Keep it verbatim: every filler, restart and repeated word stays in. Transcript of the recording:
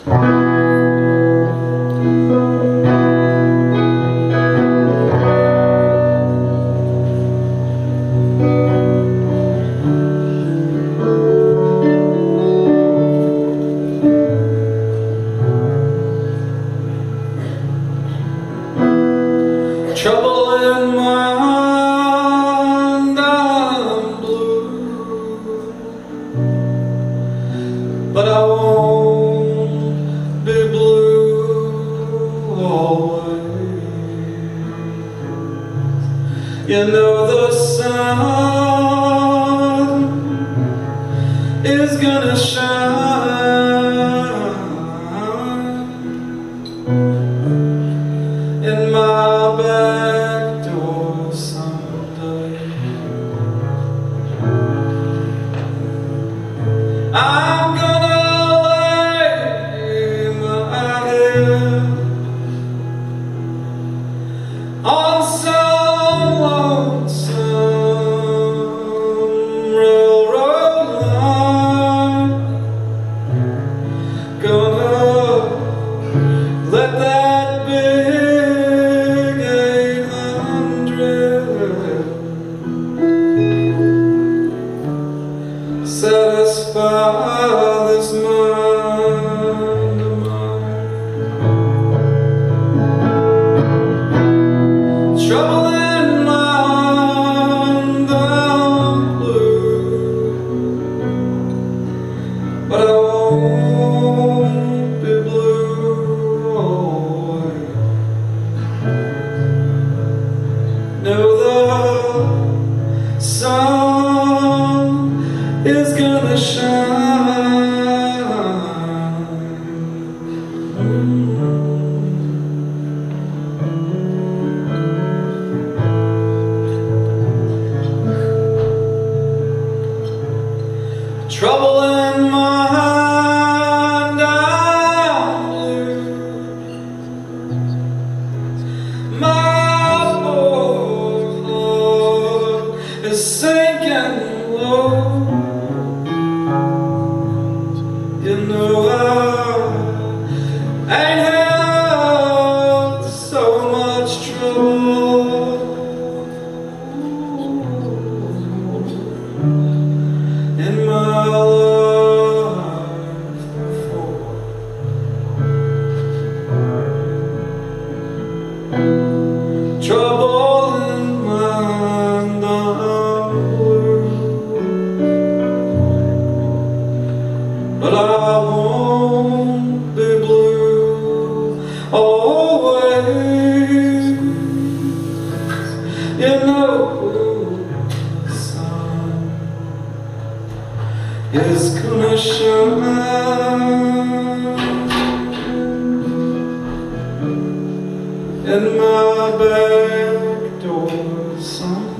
Trouble in my mind, I'm blue, but I won't be blue always. You know the sun is gonna shine in my back door someday. I'm gonna lay my head on some lonesome railroad line. Gonna let that big eight hundred satisfy this mind of mine. Trouble in mind, I'm blue, but I won't be blue always. Know the sun is gonna shine. Trouble in mind, I'm blue. My boat is sinking low. You know I ain't had so much trouble in my life before. Trouble in mind, I'm blue, but I won't be blue always. You know the sun is gonna shine in my back door someday.